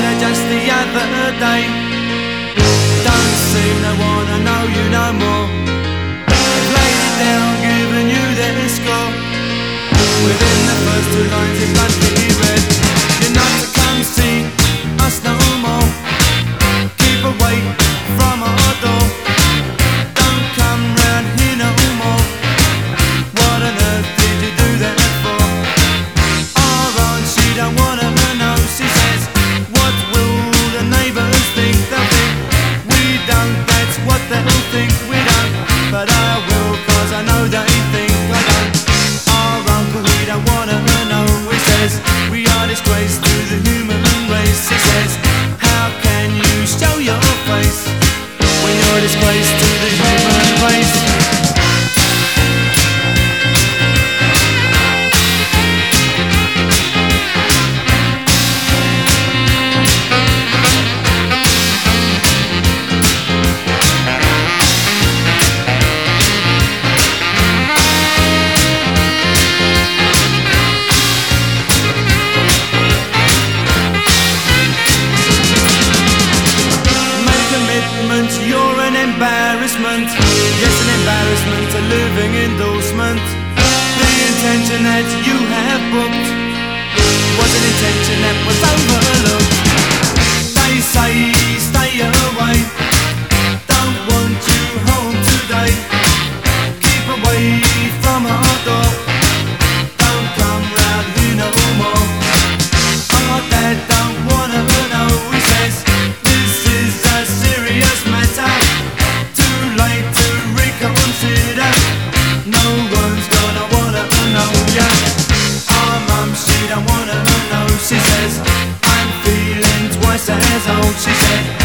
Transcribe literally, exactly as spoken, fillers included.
with her just the other day. Don't seem to wanna know you no more. They've laid it down, giving you their score. Within the first two lines it bluntly read, you're not to come see us no more. Keep away from our door. Don't come round here no more. What on earth did you do that for? Our aunt, she don't wanna know. She says, what will the neighbours think? They'll think we don't, that's what they'll think. We don't, but I will, cause I know they think I don't. Our uncle, he don't wanna know. He says, we are disgrace to the human race. He says, how can you show your face when you're a disgrace to the human race? You're an embarrassment, yes, an embarrassment, a living endorsement. The intention that you have booked was an intention that was overlooked. They say stay away, don't want you home today. Keep away from our door, don't come round here no more. Our dad don't wanna know, he says, this is a serious matter, too late to reconsider. No one's gonna wanna know ya. Our mum, she don't wanna know. She says, I'm feeling twice as old. She said,